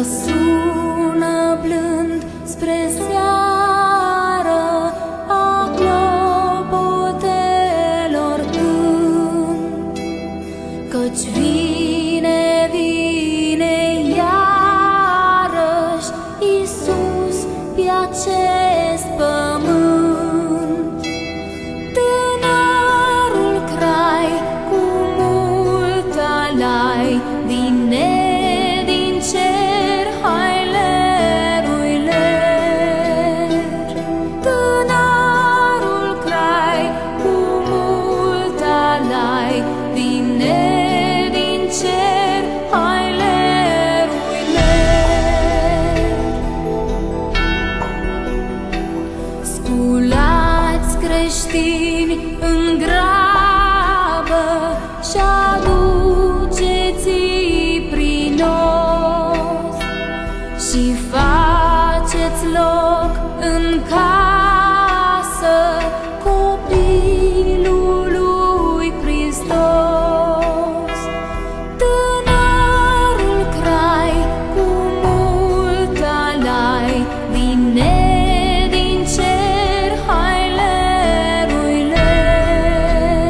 sună blând spre seară a clopotelor cânt, căci vine, vine iarăși Iisus pe acest pământ. Tânărul crai cu mult alai vine din cer, hai lerui ler. Tânărul crai cu mult alai vine din cer, hai lerui ler. Sculați creștini în grabă și aduceți-i prin os și faceți loc în casă copilului Hristos. Tânărul crai cu mult alai vine din cer, hai lerui ler.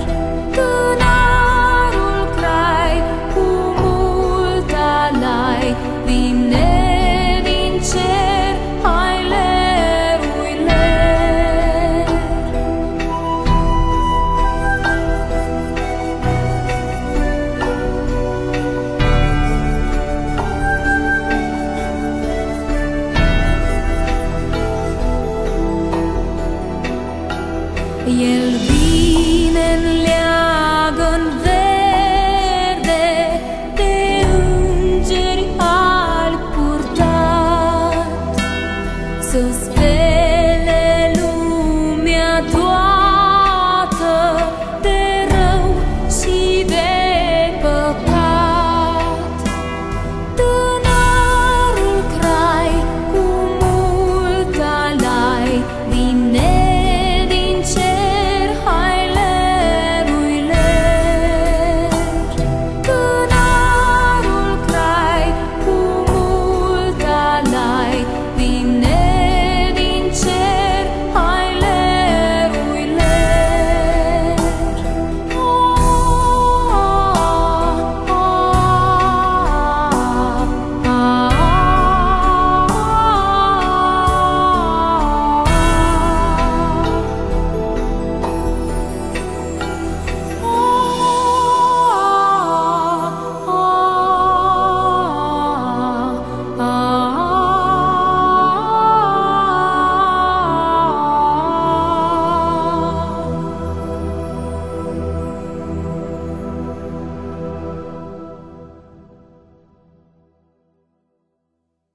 Tânărul crai cu mult alai vine din cer, hai lerui ler. El vine în